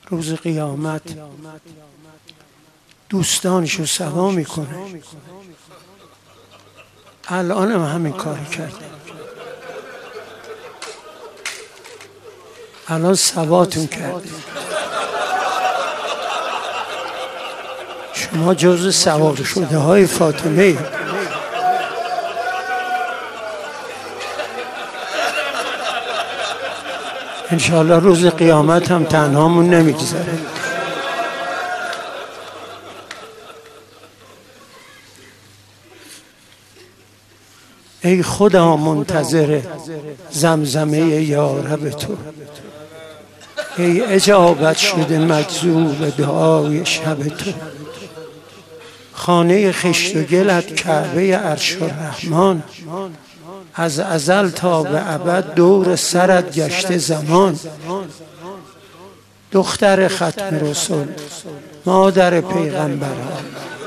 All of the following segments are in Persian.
روز قیامت دوستانشو سوا میکنه. الان هم همین کاری کرد. الان سواتون کرد. شما جز سوار شده های فاطمه. انشاءالله روز قیامت هم تنهامون نمیگذره. ای خدا منتظر زمزمه یارب تو، ای اجابت شده مجذوب دعای شب تو. خانه خشت و گلت کعبه عرش الرحمن، از ازل تا به ابد دور سرت گشته زمان. دختر ختم رسول، مادر پیغمبران،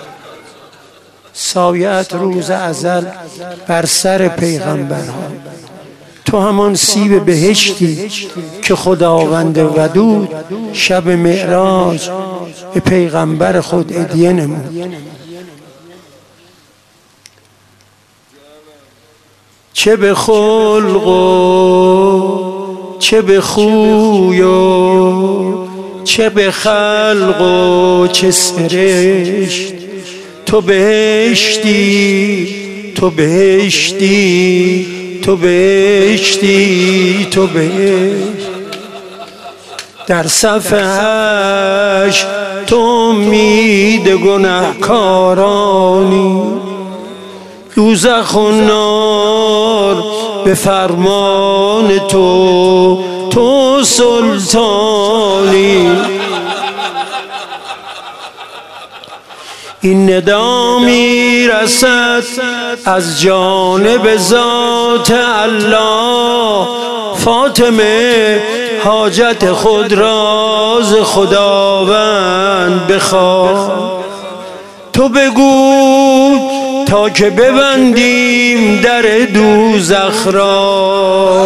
سایه‌ات روز ازل بر سر پیغمبران. تو همان سیب بهشتی که خداوند ودود شب معراج به پیغمبر خود هدیه نمود. چه به خلق و چه به خوی و چه به خلق و چه سرشت، تو بهشتی تو بهشتی تو بهشتی تو بهشت. در صف حشر تو امید گنهکارانی، دوزخ و نار به فرمان تو، تو سلطانی. این ندا می رسد از جانب ذات الله، فاطمه حاجت خود راز خداوند بخواه. تو بگو تا که ببندیم در دوزخ را،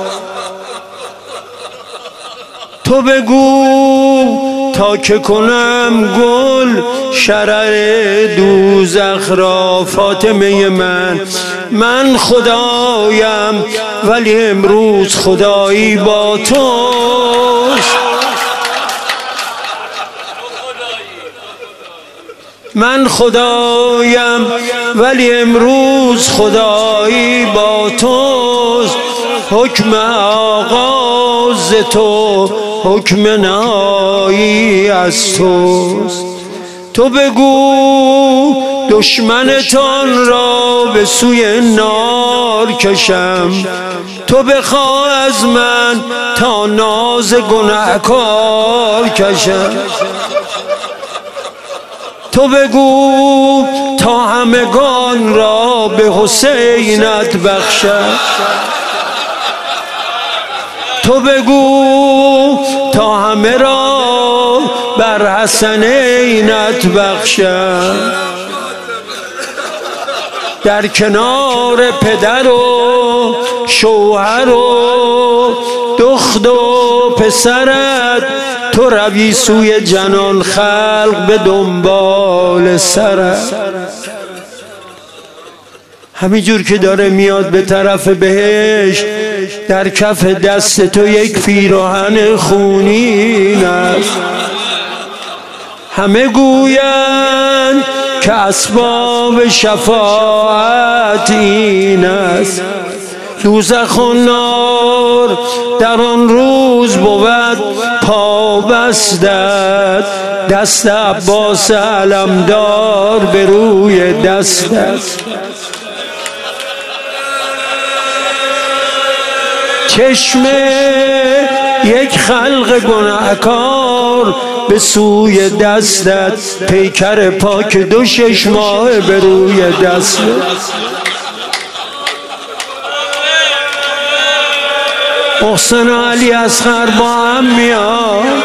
تو بگو تا که کنم گل شرر دوزخ را. فاطمه من خدایم ولی امروز خدایی با توست. من خدایم ولی امروز خدایی با توست. حکم آغاز تو حکم نهایی از توست. تو بگو دشمنتان را به سوی نار کشم، تو بخواه از من تا ناز گنهکار کشم. تو بگو تا همگان را به حسینت بخشم، تو بگو تا همه را بر حسنینت بخشم. در کنار پدر و شوهر و دخت و پسرت، تو روی سوی جنان خلق به دنبال سرت. همینجور که داره میاد به طرف بهشت، در کف دست تو یک پیراهن خونین است. همه گویند که اسباب شفاعت این است. دوزخ و نار در آن روز بود پابستت، دست عباس علمدار به روی دستت. چشم یک خلق گناهکار به سوی دستت، پیکر پاک دو 6 ماه به روی دستت. محسن و علی اصغر با هم میاد،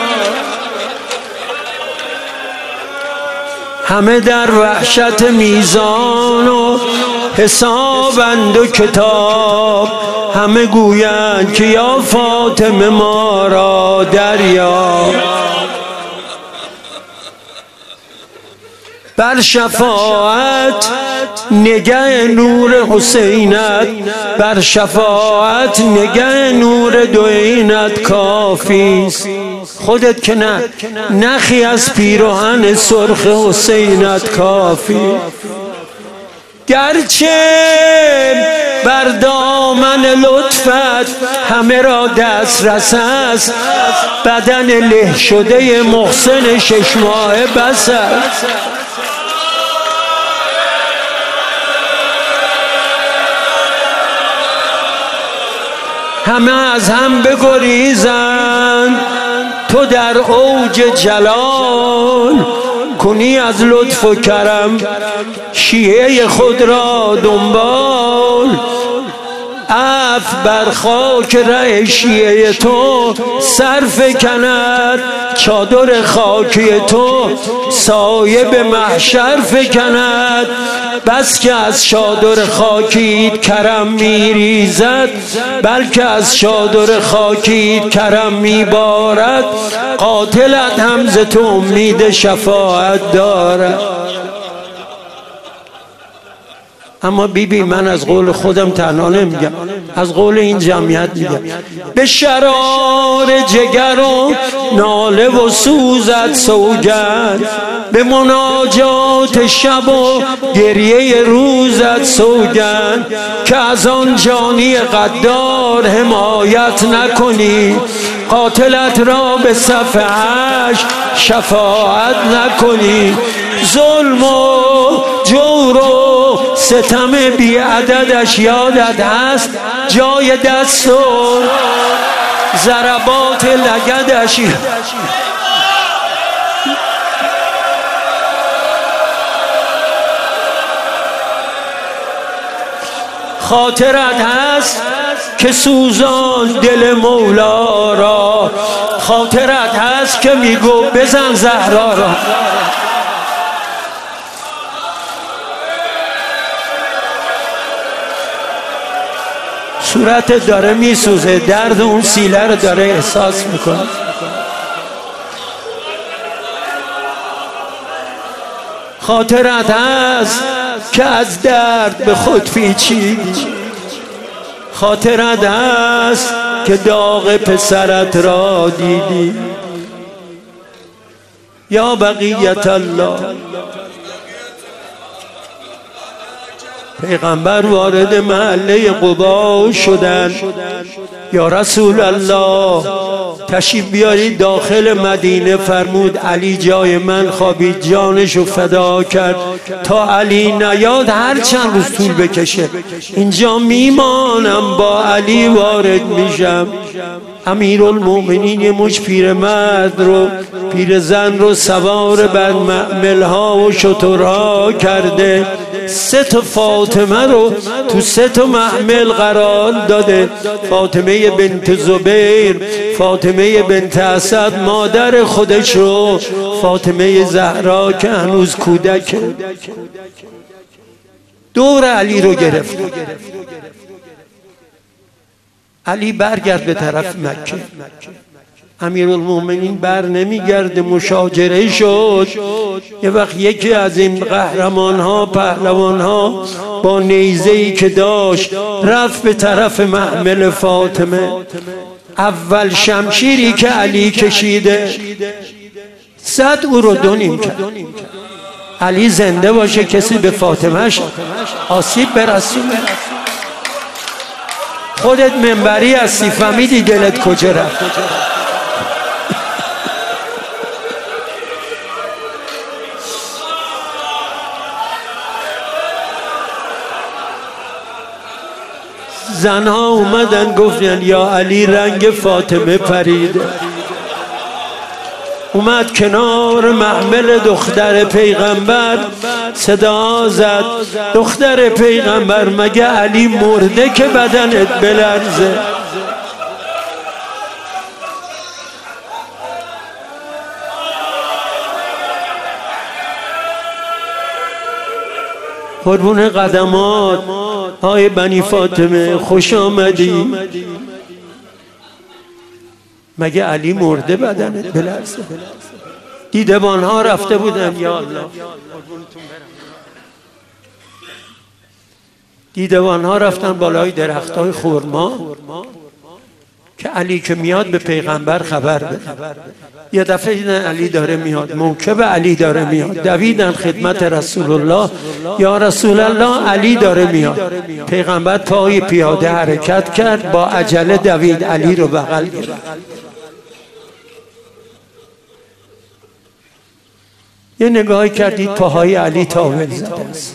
همه در وحشت میزان و حسابند و کتاب. همه گویند که یا فاطمه ما را دریاب. بر شفاعت نگه نور حسینت، بر شفاعت نگه نور دوینت کافیست. خودت که نه، نخی از پیراهن سرخ حسینت کافی. گرچه بر دامن لطفت همه را دسترس است، بدن له شده محسن 6 ماهه بس است. همه از هم بگریزند، تو در اوج جلال کنی از لطف و کرم شیعه خود را دنبال. عفو بر خاک ره شیعه تو سر کند، چادر خاکی تو سایه به محشر فکند. بس که از چادر خاکیت کرم میریزد، بلکه از چادر خاکیت کرم میبارد. قاتلت هم ز تو امید شفاعت دارد. اما بیبی من از قول خودم تنها نمیگم، از قول این جمعیت میگم. به شرار جگر و ناله و سوزت سوگند، به مناجات شب و گریه روزت سوگند، که از آن جانی قدار حمایت نکنی، قاتلت را به صف حشر شفاعت نکنی. ظلم و جور و ستم بی عددش یادت هست، جای دست و ضربات لگدش خاطرت هست که سوزان دل مولا را، خاطرت هست که میگو بزن زهرا را. صورت داره میسوزه، درد اون سیله رو داره احساس میکنه. خاطرت هست که از درد به خود پیچیدی، خاطرت هست که داغ پسرت را دیدی. یا بقیت الله، پیغمبر وارد محله قبا شدند. یا رسول الله تشریف بیارید داخل مدینه. فرمود علی جای من خوابید، جانشو فدا کرد تا علی نیاد هر چند روز طول بکشه اینجا میمانم، با علی وارد میشم. امیرالمومنین یه مش پیرمرد رو، پیرزن رو سوار بر محملها و شترها کرده. 3 فاطمه رو تو 3 محمل قرار داده. فاطمه بنت زبیر، فاطمه بنت اسد مادر خودش رو، فاطمه زهرا که هنوز کودک. دور علی رو گرفت. علی برگرد به طرف مکه. امیرالمومنین بر نمیگرده، مشاجره شد. یه وقت یکی از این قهرمان ها، پهلوان ها، با نیزه‌ای که داشت رفت به طرف محمل فاطمه. اول شمشیری که علی کشیده زد او رو 2 نیم کرد. علی زنده باشه کسی به فاطمهش آسیب برسونه. خودت منبری هستی، فهمیدی دلت کجا رفت. زنها اومدن گفتن یا علی رنگ فاطمه پریده. اومد کنار محمل دختر پیغمبر، صدا زد دختر پیغمبر مگه علی مرده که بدنت بلرزه؟ قربون قدمات های بنی فاطمه خوش آمدی. مگه علی مرده بدنت بلرزه؟ دیدبان ها رفته بودن، یا الله، دیدبان ها رفتن بالای درخت های خرما که علی که میاد به پیغمبر خبر بده. یه دفعه دیدن علی داره میاد، موکب علی داره میاد، دویدن خدمت رسول الله، یا رسول الله علی داره میاد. پیغمبر پای پیاده حرکت کرد، با عجله دوید علی رو بغل گرفت. یه نگاهی کردید پاهای علی تاول زده است.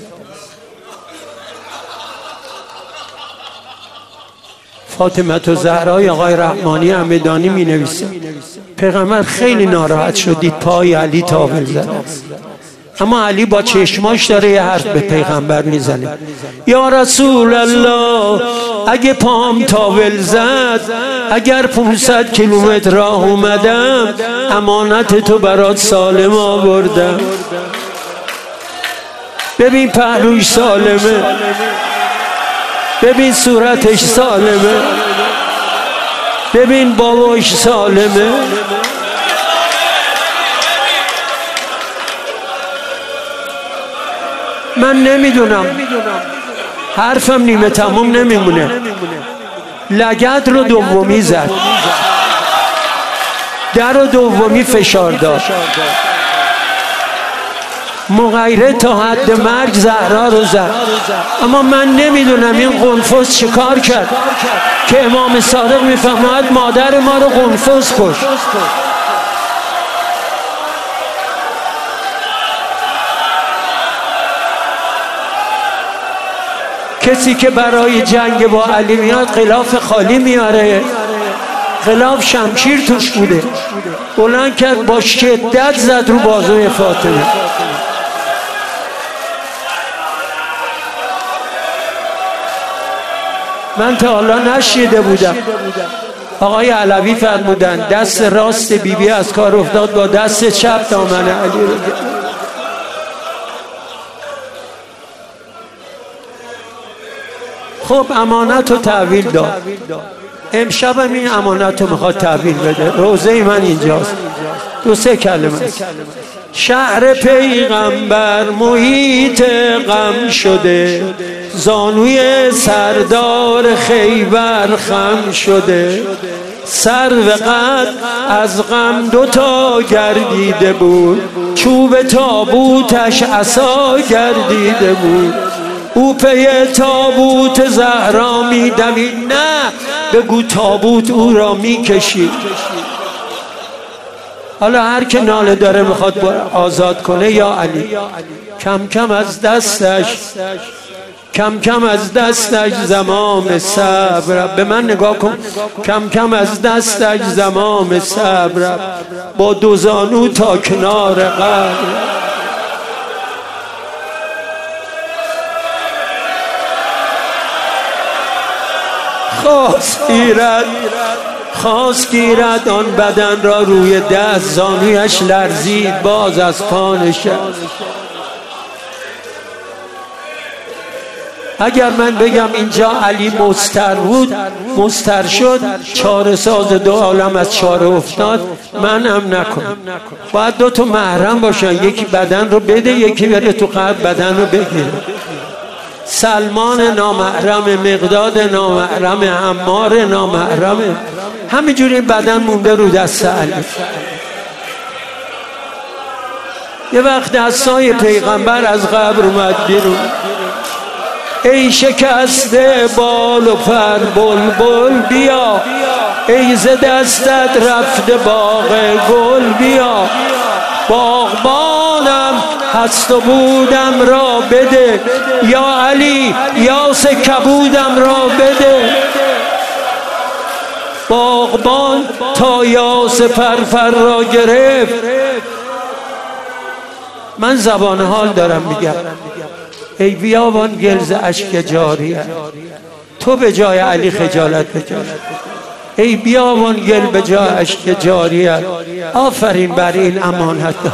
فاطمه الزهرا آقای رحمانی همدانی می نویسه پیغمبر خیلی ناراحت شد دید پای علی تاول زده است، اما علی با چشماش داره یه حرف به پیغمبر میزنه، یا رسول الله اگه پام تاول زد، اگر 500 کیلومتر راه اومدم، امانت تو برات سالم آوردم. ببین پهلوش سالمه، ببین صورتش سالمه، ببین باباش سالمه. من نمیدونم، حرفم نیمه تموم نمیمونه. لگد رو دومی زد، در رو دومی فشار داد، مغیره تا حد مرگ زهرا رو زد. اما من نمیدونم این قنفس چه کار کرد که امام صادق میفرماید مادر ما رو قنفس کشت. کسی که برای جنگ با علی میاد غلاف خالی میاره، غلاف شمشیر توش بوده، بلند کرد با شدت زد رو بازوی فاطمه. من تا حالا نشیده بودم. آقای علوی فرمودن دست راست بیبی از کار افتاد، با دست چپ دامن علی رو گرفت. خب امانت رو تحویل داد. امشب این امانت رو میخواد تحویل بده. روزه من اینجاست، 2-3 کلمه. شهر پیغمبر محیط غم شده، زانوی سردار خیبر خم شده، سرو قد از غم 2 تا گردیده بود، چوب تابوتش عصا گردیده بود. او پی تابوت زهرا می دوید، نه بگو تابوت او را می کشید. حالا هر که ناله داره میخواد آزاد کنه، یا علی کم کم از دستش، کم کم از دستش زمام صبر. به من نگاه کن، کم کم از دستش زمام صبر، با 2 زانو تا کنار قبر. خواست گیرد آن بدن را روی دست، زانویش لرزید باز از پا نشست. اگر من بگم اینجا علی مستر بود، مستر شد، چاره ساز 2 عالم از چاره افتاد، منم نکنم. باید 2 تا محرم باشن، یکی بدن رو بده، یکی بره تو قبر بدن رو بگیره. سلمان نامحرم، مقداد نامحرم، عمار نامحرم، همینجوری بدن مونده رو دست علی. یه وقت دستای پیغمبر از قبر اومد بیرون. ای شکسته بال و پر بلبل بیا، ای ز دستت رفته باغ گل بیا، باغبانم هست و بودم را بده، یا علی یاس کبودم را بده. باغبان تا یاس پرفر را گرفت. من زبان حال دارم میگم. ای بیابان گلز اشک جاریه، تو به جای علی خجالت بکش. ای بیابان گل به جای اشک جاریه، آفرین بر این امانت دار.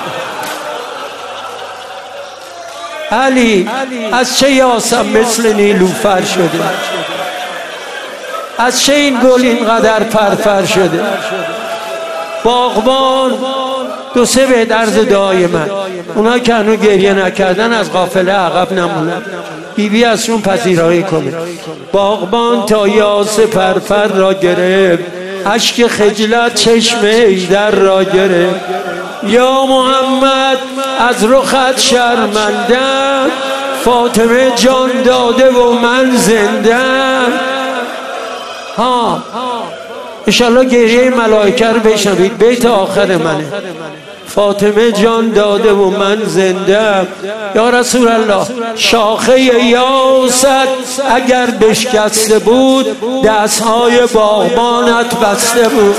علی از چه یاسم مثل نیلوفر شده، از چه این گل اینقدر پرفر شده. باغبان دو سه بیت عرض دعای من. اونا که هنو گریه نکردن از قافله عقب نمونن، بیبی ازشون پذیرایی کنه. باغبان تا یاس پرپر را گرفت، اشک خجلت چشم ایدر را گرفت. یا محمد از رخت شرمندم، فاطمه جان داده و من زندم. انشالله گریه ملائکه رو بشنوید، بیت آخر منه. فاطمه جان داده و من زندم. یا رسول الله شاخه یاست اگر بشکسته بود، دستهای باغبانت بسته بود.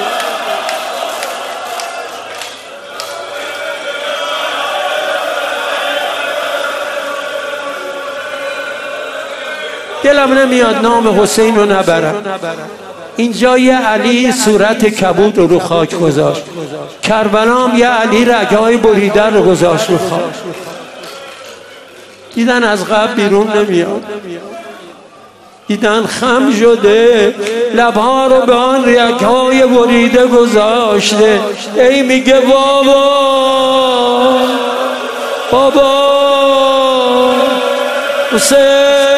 دلم نمیاد نام حسین رو نبرم. اینجا یه علی صورت کبود رو خاک گذاشت، کربلام یه علی رگهای بریده رو گذاشت رو خاک. دیدن از قبل بیرون نمیاد، دیدن خم شده، لبها رو به آن رگهای بریده گذاشته. ای میگه بابا حسین